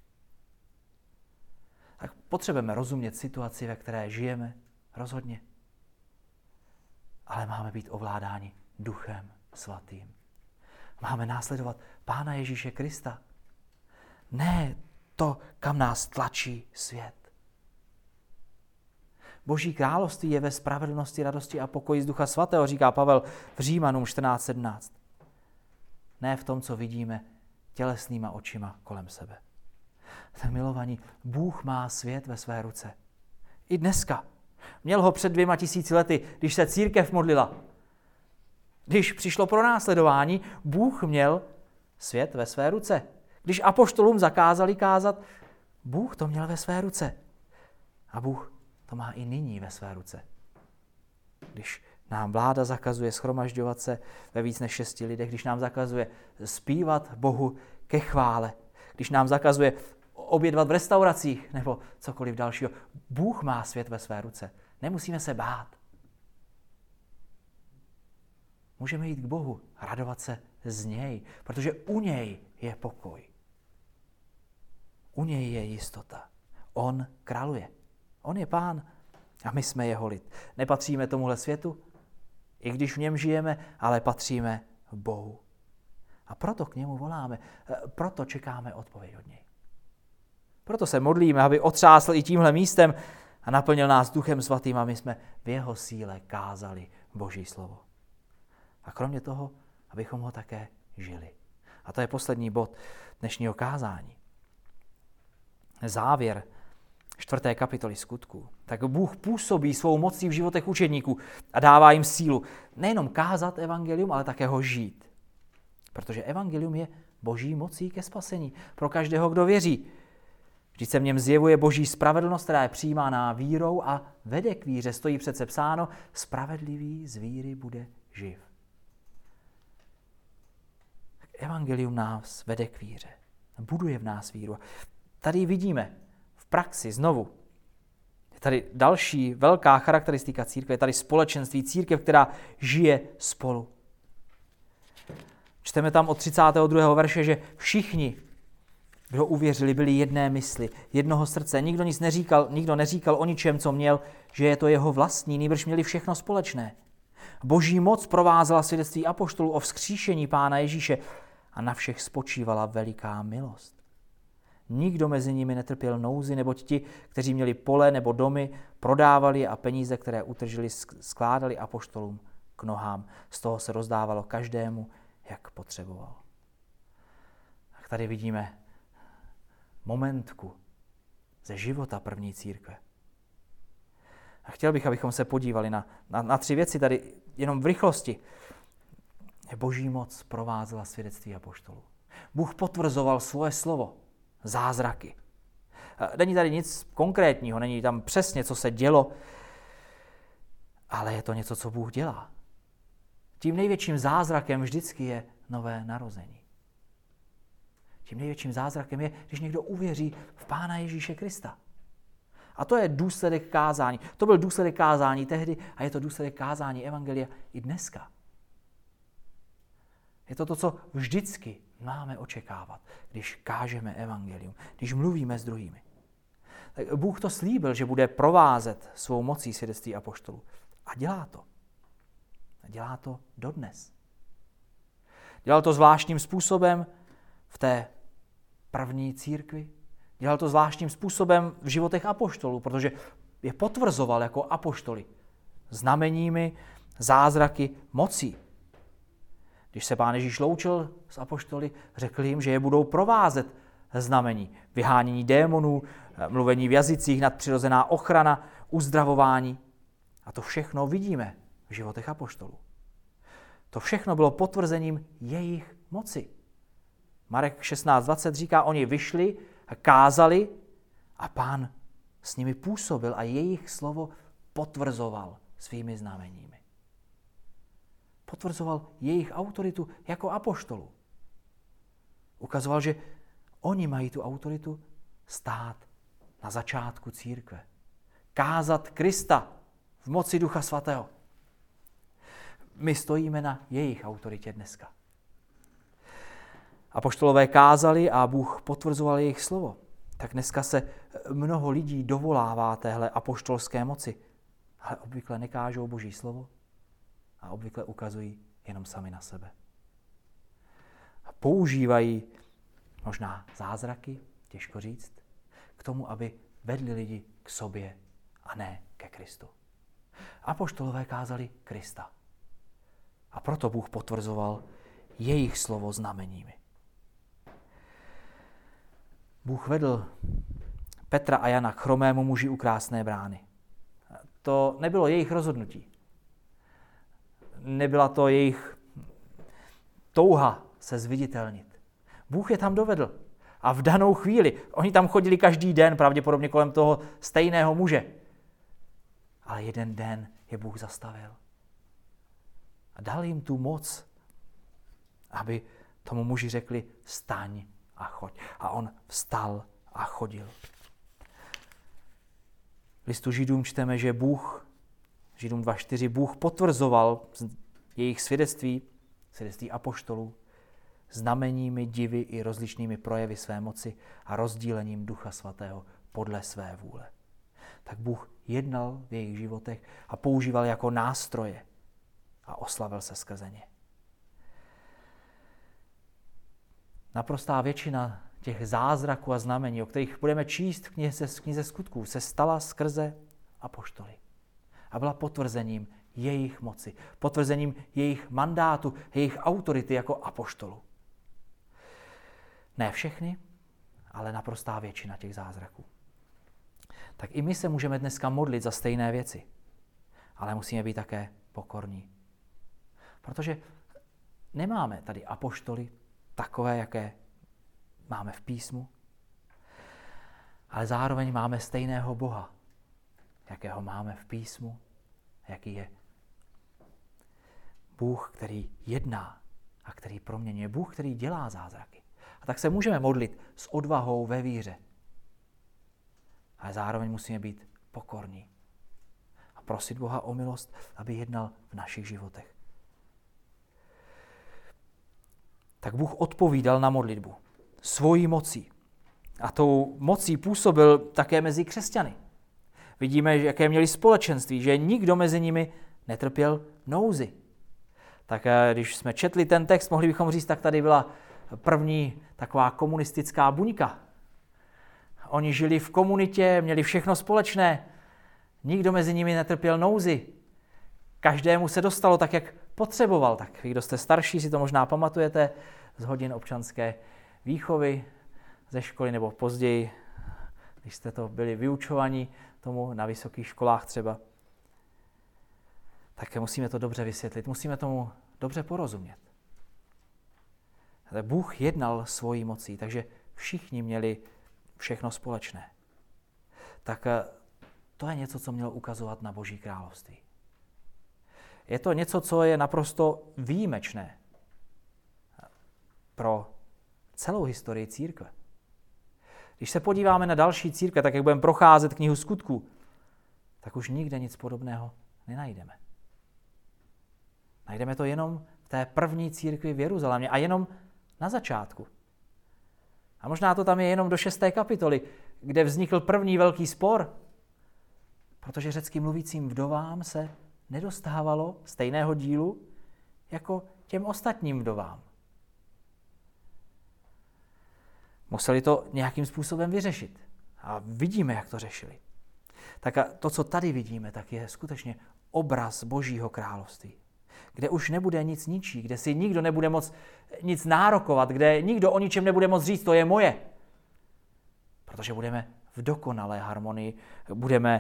Tak potřebujeme rozumět situaci, ve které žijeme, rozhodně. Ale máme být ovládáni Duchem Svatým. Máme následovat Pána Ježíše Krista. Ne to, kam nás tlačí svět. Boží království je ve spravedlnosti, radosti a pokoji z Ducha Svatého, říká Pavel v Římanům 14:17. Ne v tom, co vidíme tělesnýma očima kolem sebe. Tak milovaní, Bůh má svět ve své ruce. I dneska. Měl ho před 2000 lety, když se církev modlila. Když přišlo pronásledování, Bůh měl svět ve své ruce. Když apoštolům zakázali kázat, Bůh to měl ve své ruce. A Bůh to má i nyní ve své ruce. Když nám vláda zakazuje shromažďovat se ve víc než 6 lidech, když nám zakazuje zpívat Bohu ke chvále, když nám zakazuje obědvat v restauracích nebo cokoliv dalšího. Bůh má svět ve své ruce. Nemusíme se bát. Můžeme jít k Bohu, radovat se z něj, protože u něj je pokoj. U něj je jistota. On králuje. On je pán a my jsme jeho lid. Nepatříme tomuhle světu, i když v něm žijeme, ale patříme Bohu. A proto k němu voláme, proto čekáme odpověď od něj. Proto se modlíme, aby otřásl i tímhle místem a naplnil nás Duchem Svatým a my jsme v jeho síle kázali Boží slovo. A kromě toho, abychom ho také žili. A to je poslední bod dnešního kázání. Závěr 4. kapitoly Skutků. Tak Bůh působí svou mocí v životech učedníků a dává jim sílu nejenom kázat evangelium, ale také ho žít. Protože evangelium je Boží mocí ke spasení pro každého, kdo věří. Vždyť se v něm zjevuje Boží spravedlnost, která je přijímána vírou a vede k víře. Stojí přece psáno, spravedlivý z víry bude živ. Evangelium nás vede k víře. Buduje v nás víru. Tady vidíme v praxi znovu. Je tady další velká charakteristika církve. Je tady společenství, církev, která žije spolu. Čteme tam od 32. verše, že všichni, kdo uvěřili, byli jedné mysli, jednoho srdce. Nikdo neříkal o ničem, co měl, že je to jeho vlastní, nýbrž měli všechno společné. Boží moc provázela svědectví apoštolů o vzkříšení Pána Ježíše a na všech spočívala veliká milost. Nikdo mezi nimi netrpěl nouzi, neboť ti, kteří měli pole nebo domy, prodávali je a peníze, které utržili, skládali apoštolům k nohám. Z toho se rozdávalo každému, jak potřeboval. Tak tady vidíme momentku ze života první církve. A chtěl bych, abychom se podívali na 3 věci tady jenom v rychlosti. Boží moc provázela svědectví apoštolů. Bůh potvrzoval svoje slovo, zázraky. Není tady nic konkrétního, není tam přesně, co se dělo, ale je to něco, co Bůh dělá. Tím největším zázrakem vždycky je nové narození. Tím největším zázrakem je, když někdo uvěří v Pána Ježíše Krista. A to je důsledek kázání. To byl důsledek kázání tehdy a je to důsledek kázání evangelia i dneska. Je to to, co vždycky máme očekávat, když kážeme evangelium, když mluvíme s druhými. Tak Bůh to slíbil, že bude provázet svou mocí svědectví apoštolů. A dělá to. A dělá to dodnes. Dělal to zvláštním způsobem v té první církvi. Dělal to zvláštním způsobem v životech apoštolů, protože je potvrzoval jako apoštoly znameními, zázraky, mocí. Když se Pán Ježíš loučil s apoštoly, řekl jim, že je budou provázet znamení. Vyhánění démonů, mluvení v jazycích, nadpřirozená ochrana, uzdravování. A to všechno vidíme v životech apoštolů. To všechno bylo potvrzením jejich moci. Marek 16:20 říká, oni vyšli a kázali a Pán s nimi působil a jejich slovo potvrzoval svými znameními. Potvrzoval jejich autoritu jako apoštolů. Ukazoval, že oni mají tu autoritu stát na začátku církve. Kázat Krista v moci Ducha Svatého. My stojíme na jejich autoritě dneska. Apoštolové kázali a Bůh potvrzoval jejich slovo. Tak dneska se mnoho lidí dovolává téhle apoštolské moci, ale obvykle nekážou Boží slovo a obvykle ukazují jenom sami na sebe. A používají možná zázraky, těžko říct, k tomu, aby vedli lidi k sobě a ne ke Kristu. Apoštolové kázali Krista. A proto Bůh potvrzoval jejich slovo znameními. Bůh vedl Petra a Jana k chromému muži u krásné brány. To nebylo jejich rozhodnutí. Nebyla to jejich touha se zviditelnit. Bůh je tam dovedl. A v danou chvíli, oni tam chodili každý den, pravděpodobně kolem toho stejného muže. Ale jeden den je Bůh zastavil. A dal jim tu moc, aby tomu muži řekli, vstaň a choď. A on vstal a chodil. V listu Židům čteme, že Židům 2.4, Bůh potvrzoval jejich svědectví apoštolů, znameními, divy i rozličnými projevy své moci a rozdílením Ducha Svatého podle své vůle. Tak Bůh jednal v jejich životech a používal jako nástroje a oslavil se skrze ně. Naprostá většina těch zázraků a znamení, o kterých budeme číst v knize Skutků, se stala skrze apoštoly. A byla potvrzením jejich moci, potvrzením jejich mandátu, jejich autority jako apoštolů. Ne všechny, ale naprostá většina těch zázraků. Tak i my se můžeme dneska modlit za stejné věci, ale musíme být také pokorní. Protože nemáme tady apoštoly takové, jaké máme v písmu, ale zároveň máme stejného Boha, jakého máme v písmu, jaký je Bůh, který jedná a který proměňuje, Bůh, který dělá zázraky. A tak se můžeme modlit s odvahou ve víře. Ale zároveň musíme být pokorní a prosit Boha o milost, aby jednal v našich životech. Tak Bůh odpovídal na modlitbu svojí mocí. A tou mocí působil také mezi křesťany. Vidíme, jaké měli společenství, že nikdo mezi nimi netrpěl nouzi. Tak když jsme četli ten text, mohli bychom říct, tak tady byla první taková komunistická buňka. Oni žili v komunitě, měli všechno společné. Nikdo mezi nimi netrpěl nouzi. Každému se dostalo tak, jak potřeboval. Tak vy, kdo jste starší, si to možná pamatujete z hodin občanské výchovy ze školy nebo později, když jste to byli vyučovaní tomu na vysokých školách třeba. Tak musíme to dobře vysvětlit, musíme tomu dobře porozumět. Bůh jednal svojí mocí, takže všichni měli všechno společné. Tak to je něco, co mělo ukazovat na Boží království. Je to něco, co je naprosto výjimečné pro celou historii církve. Když se podíváme na další církve, tak jak budeme procházet knihu Skutků, tak už nikde nic podobného nenajdeme. Najdeme to jenom v té první církvi v Jeruzalémě a jenom na začátku. A možná to tam je jenom do 6. kapitoly, kde vznikl první velký spor, protože řecky mluvícím vdovám se nedostávalo stejného dílu jako těm ostatním vdovám. Museli to nějakým způsobem vyřešit. A vidíme, jak to řešili. Tak a to, co tady vidíme, tak je skutečně obraz Božího království, kde už nebude nic ničí, kde si nikdo nebude moct nic nárokovat, kde nikdo o ničem nebude moct říct, to je moje. Protože budeme v dokonalé harmonii, budeme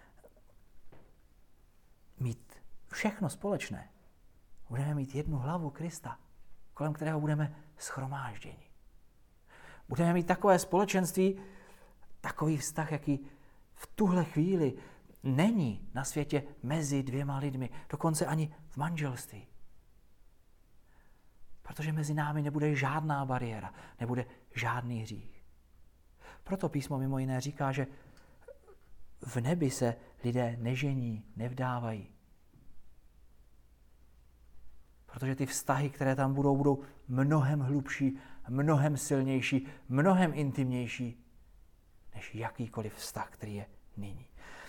mít všechno společné. Budeme mít jednu hlavu Krista, kolem kterého budeme shromážděni. Budeme mít takové společenství, takový vztah, jaký v tuhle chvíli není na světě mezi dvěma lidmi, dokonce ani v manželství. Protože mezi námi nebude žádná bariéra, nebude žádný hřích. Proto písmo mimo jiné říká, že v nebi se lidé nežení, nevdávají. Protože ty vztahy, které tam budou mnohem hlubší, mnohem silnější, mnohem intimnější, než jakýkoliv vztah, který je nyní.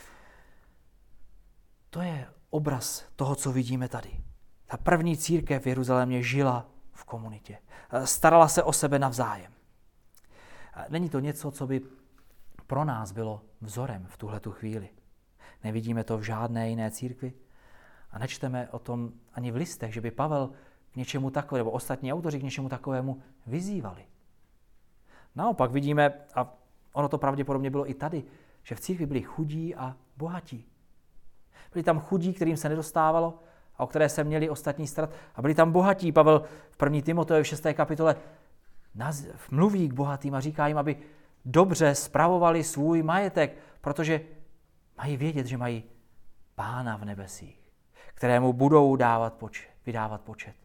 To je obraz toho, co vidíme tady. Ta první církev v Jeruzalémě žila v komunitě. Starala se o sebe navzájem. Není to něco, co by pro nás bylo vzorem v tuhletu chvíli. Nevidíme to v žádné jiné církvi a nečteme o tom ani v listech, že by Pavel k něčemu takovému, nebo ostatní autoři k něčemu takovému vyzývali. Naopak vidíme, a ono to pravděpodobně bylo i tady, že v církvi byli chudí a bohatí. Byli tam chudí, kterým se nedostávalo a o které se měli ostatní starat. A byli tam bohatí. Pavel v 1. Timoteovi 6. kapitole mluví k bohatým a říká jim, aby dobře spravovali svůj majetek, protože mají vědět, že mají Pána v nebesích, kterému budou vydávat počet.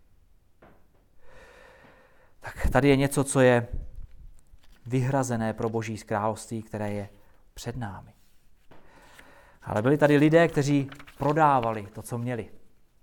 Tak tady je něco, co je vyhrazené pro Boží království, které je před námi. Ale byli tady lidé, kteří prodávali to, co měli.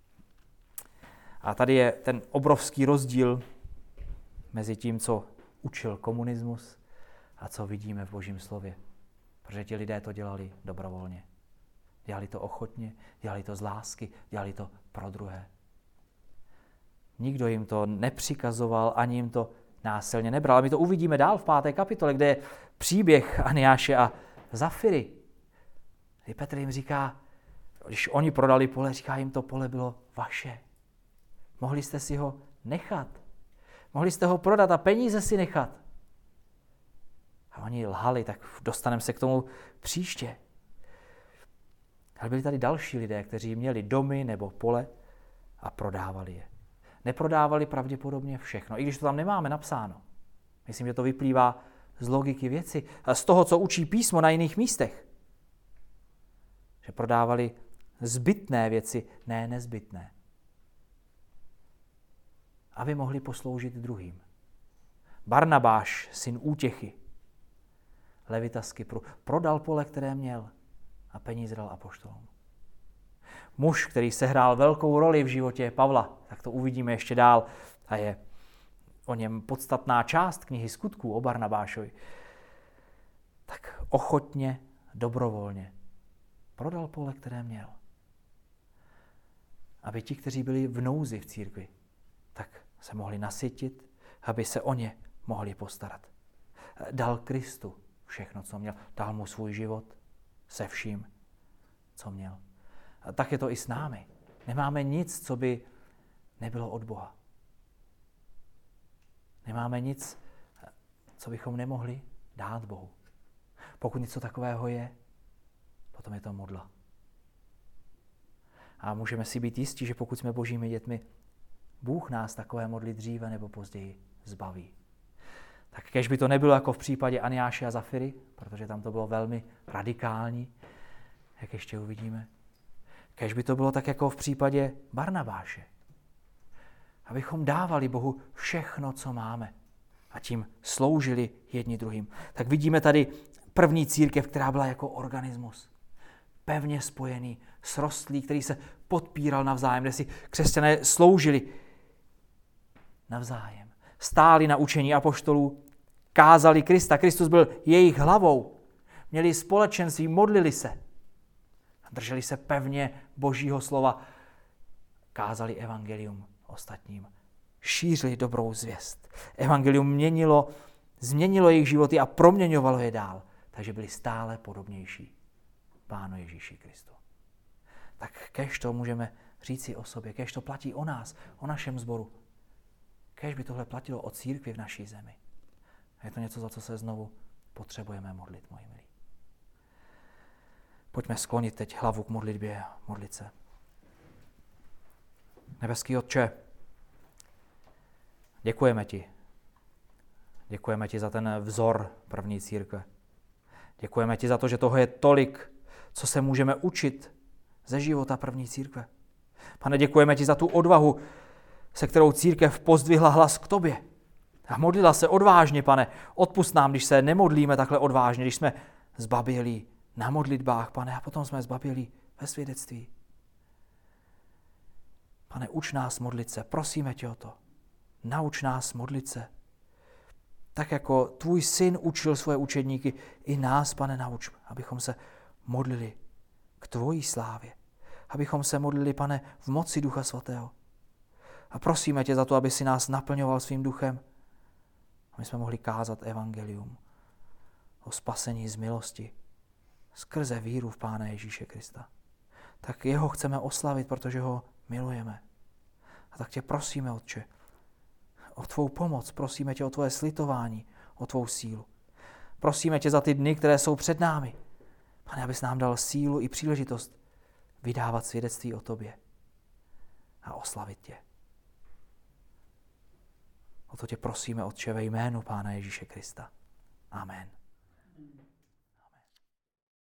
A tady je ten obrovský rozdíl mezi tím, co učil komunismus a co vidíme v Božím slově. Protože ti lidé to dělali dobrovolně. Dělali to ochotně, dělali to z lásky, dělali to pro druhé. Nikdo jim to nepřikazoval, ani jim to násilně nebral. A my to uvidíme dál v 5. kapitole, kde je příběh Aniáše a Zafiry. Kdy Petr jim říká, když oni prodali pole, říká jim, to pole bylo vaše. Mohli jste si ho nechat. Mohli jste ho prodat a peníze si nechat. A oni lhali, tak dostaneme se k tomu příště. Ale byli tady další lidé, kteří měli domy nebo pole a prodávali je. Neprodávali pravděpodobně všechno, i když to tam nemáme napsáno. Myslím, že to vyplývá z logiky věci a z toho, co učí písmo na jiných místech. Že prodávali zbytné věci, ne nezbytné. Aby mohli posloužit druhým. Barnabáš, syn útěchy, levita z Kypru, prodal pole, které měl a peníze dal apoštolům. Muž, který sehrál velkou roli v životě Pavla, tak to uvidíme ještě dál a je o něm podstatná část knihy Skutků o Barnabášovi, tak ochotně, dobrovolně prodal pole, které měl. Aby ti, kteří byli v nouzi v církvi, tak se mohli nasytit, aby se o ně mohli postarat. Dal Kristu všechno, co měl. Dal mu svůj život se vším, co měl. A tak je to i s námi. Nemáme nic, co by nebylo od Boha. Nemáme nic, co bychom nemohli dát Bohu. Pokud něco takového je, potom je to modla. A můžeme si být jistí, že pokud jsme Božími dětmi, Bůh nás takové modly dříve nebo později zbaví. Tak kéž by to nebylo jako v případě Aniáše a Zafiry, protože tam to bylo velmi radikální, jak ještě uvidíme. Kéž by to bylo tak jako v případě Barnabáše. Abychom dávali Bohu všechno, co máme a tím sloužili jedni druhým. Tak vidíme tady první církev, která byla jako organismus. Pevně spojený, srostlý, který se podpíral navzájem, kde si křesťané sloužili navzájem. Stáli na učení apoštolů, kázali Krista. Kristus byl jejich hlavou. Měli společenství, modlili se. Drželi se pevně Božího slova. Kázali evangelium ostatním. Šířili dobrou zvěst. Evangelium změnilo jejich životy a proměňovalo je dál. Takže byli stále podobnější Pánu Ježíši Kristu. Tak kéž to můžeme říci o sobě, kéž to platí o nás, o našem sboru. Kéž by tohle platilo o církvi v naší zemi. A je to něco, za co se znovu potřebujeme modlit, moji milí. Pojďme sklonit teď hlavu k modlitbě a modlit se. Nebeský Otče, děkujeme ti. Děkujeme ti za ten vzor první církve. Děkujeme ti za to, že toho je tolik, co se můžeme učit ze života první církve. Pane, děkujeme ti za tu odvahu, se kterou církev pozdvihla hlas k tobě. A modlila se odvážně, Pane. Odpusť nám, když se nemodlíme takhle odvážně, když jsme zbabělí na modlitbách, Pane, a potom jsme zbabělí ve svědectví. Pane, uč nás modlit se, prosíme tě o to. Nauč nás modlit se. Tak jako tvůj syn učil svoje učedníky, i nás, Pane, nauč, abychom se modlili k tvojí slávě. Abychom se modlili, Pane, v moci Ducha Svatého. A prosíme tě za to, aby si nás naplňoval svým duchem, aby jsme mohli kázat evangelium o spasení z milosti skrze víru v Pána Ježíše Krista. Tak jeho chceme oslavit, protože ho milujeme. A tak tě prosíme, Otče, o tvou pomoc, prosíme tě o tvoje slitování, o tvou sílu. Prosíme tě za ty dny, které jsou před námi. Pane, abys nám dal sílu i příležitost vydávat svědectví o tobě a oslavit tě. O to tě prosíme, Otče, ve jménu Pána Ježíše Krista. Amen.